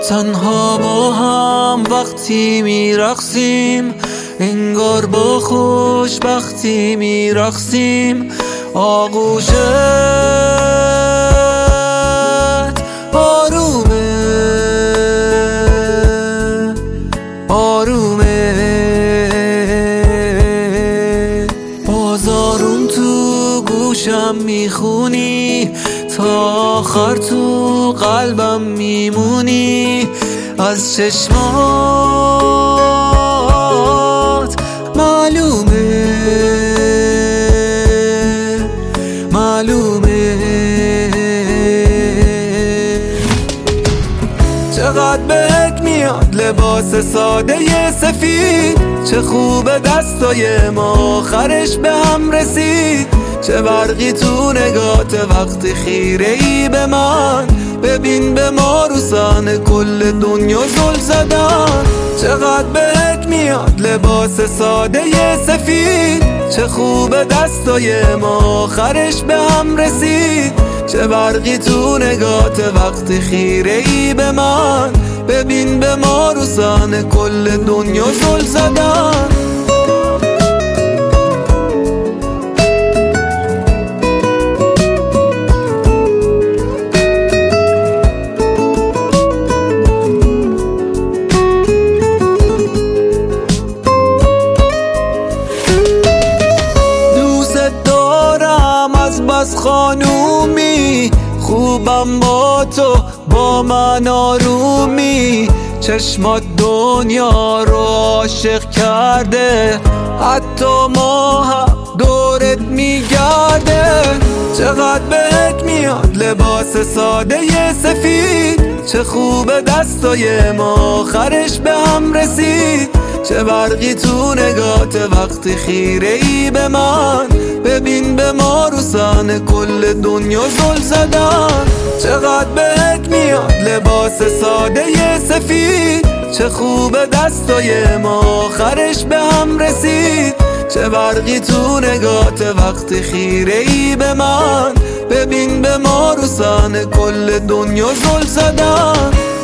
تنها با هم وقتی میرقصیم، انگار با خوشبختی میرقصیم. آغوشت آرومه آرومه، بازارون تو گوشم میخونی، تا آخر تو قلبم میمونی. از چشمات معلومه معلومه، چقدر بهت میاد لباس ساده سفید، چه خوبه دستای ما آخرش به هم رسید. چه برقی تو نگات وقتی خیره ای به من، ببین به ما روزانه کل دنیا زل زدن. چقدر بهت میاد لباس ساده سفید، چه خوبه دستای ما آخرش به هم رسید. چه برقی تو نگات وقتی خیره ای به من، ببین به ما روزانه کل دنیا زل زدن. از خانومی خوبم با تو، با من آرومی. چشمات دنیا رو عاشق کرده، حتی ما هم دورت میگرده. چقدر بهت میاد لباس ساده سفید، چه خوبه دستای ما آخرش به هم رسید. چه برقی تو نگات وقتی خیره ای به من، ببین به ما روزانه کل دنیا زل زدن. چقدر بهت میاد لباس ساده سفید، چه خوبه دستای ما آخرش به هم رسید. چه برقی تو نگات وقتی خیره ای به من، ببین به ما روزانه کل دنیا زل زدن.